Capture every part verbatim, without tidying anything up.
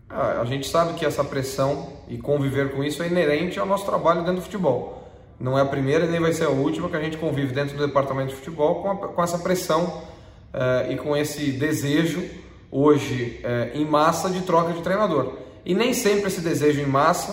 A gente sabe que essa pressão e conviver com isso é inerente ao nosso trabalho dentro do futebol. Não é a primeira e nem vai ser a última que a gente convive dentro do departamento de futebol com, a, com essa pressão eh, e com esse desejo hoje eh, em massa de troca de treinador. E nem sempre esse desejo em massa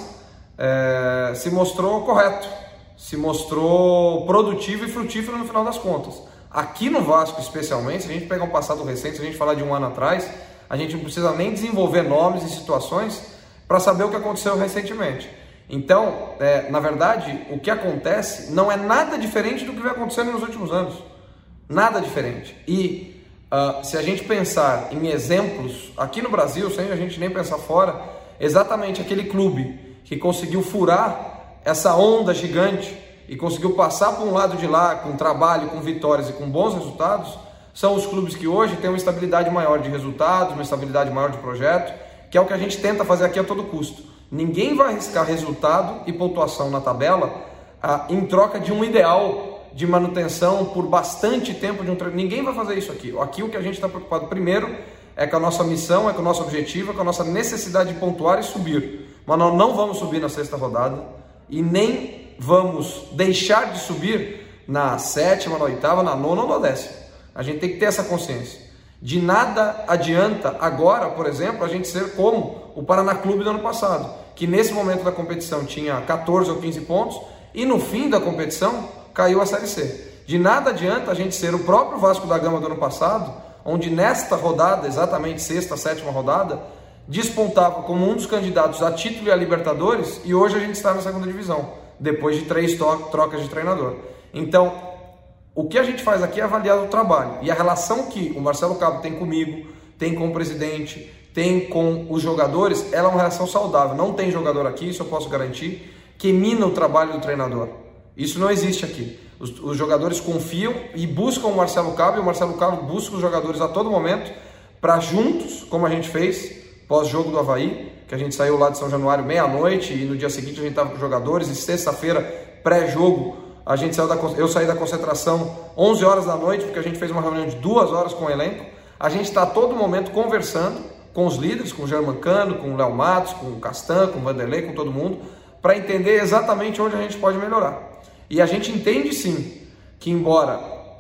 eh, se mostrou correto, se mostrou produtivo e frutífero no final das contas. Aqui no Vasco especialmente, se a gente pegar um passado recente, se a gente falar de um ano atrás, a gente não precisa nem desenvolver nomes e situações para saber o que aconteceu recentemente. Então, é, na verdade, o que acontece não é nada diferente do que vem acontecendo nos últimos anos. Nada diferente. E uh, se a gente pensar em exemplos aqui no Brasil, sem a gente nem pensar fora, exatamente aquele clube que conseguiu furar essa onda gigante e conseguiu passar por um lado de lá com trabalho, com vitórias e com bons resultados, são os clubes que hoje têm uma estabilidade maior de resultados, uma estabilidade maior de projeto, que é o que a gente tenta fazer aqui a todo custo. Ninguém vai arriscar resultado e pontuação na tabela ah, em troca de um ideal de manutenção por bastante tempo de um treino. Ninguém vai fazer isso aqui. Aqui o que a gente está preocupado primeiro é com a nossa missão, é com o nosso objetivo, é com a nossa necessidade de pontuar e subir. Mas nós não vamos subir na sexta rodada e nem vamos deixar de subir na sétima, na oitava, na nona ou na décima. A gente tem que ter essa consciência. De nada adianta agora, por exemplo, a gente ser como o Paraná Clube do ano passado, que nesse momento da competição tinha quatorze ou quinze pontos e no fim da competição caiu a Série C. De nada adianta a gente ser o próprio Vasco da Gama do ano passado, onde nesta rodada, exatamente sexta, sétima rodada, despontava como um dos candidatos a título e a Libertadores e hoje a gente está na segunda divisão, depois de três trocas de treinador. Então, o que a gente faz aqui é avaliar o trabalho e a relação que o Marcelo Cabo tem comigo, tem com o presidente, tem com os jogadores, ela é uma relação saudável. Não tem jogador aqui, isso eu posso garantir, que mina o trabalho do treinador. Isso não existe aqui. Os, os jogadores confiam e buscam o Marcelo Cabo e o Marcelo Cabo busca os jogadores a todo momento para juntos, como a gente fez pós-jogo do Avaí, que a gente saiu lá de São Januário meia-noite e no dia seguinte a gente estava com os jogadores e sexta-feira, pré-jogo, A gente saiu da, eu saí da concentração onze horas da noite, porque a gente fez uma reunião de duas horas com o elenco. A gente está a todo momento conversando com os líderes, com o Germancano, com o Léo Matos, com o Castan, com o Vanderlei, com todo mundo, para entender exatamente onde a gente pode melhorar. E a gente entende sim que, embora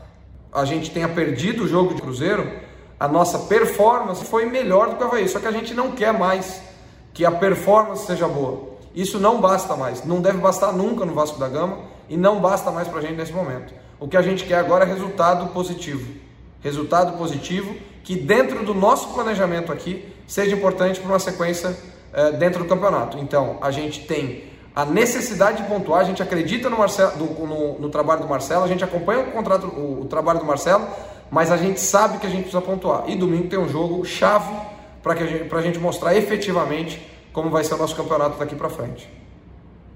a gente tenha perdido o jogo de Cruzeiro, a nossa performance foi melhor do que o Avaí, só que a gente não quer mais que a performance seja boa. Isso não basta mais, não deve bastar nunca no Vasco da Gama e não basta mais para a gente nesse momento. O que a gente quer agora é resultado positivo. Resultado positivo que dentro do nosso planejamento aqui seja importante para uma sequência eh, dentro do campeonato. Então, a gente tem a necessidade de pontuar, a gente acredita no, Marcelo, do, no, no trabalho do Marcelo, a gente acompanha o, contrato, o, o trabalho do Marcelo, mas a gente sabe que a gente precisa pontuar. E domingo tem um jogo chave para a gente, para a gente mostrar efetivamente como vai ser o nosso campeonato daqui para frente.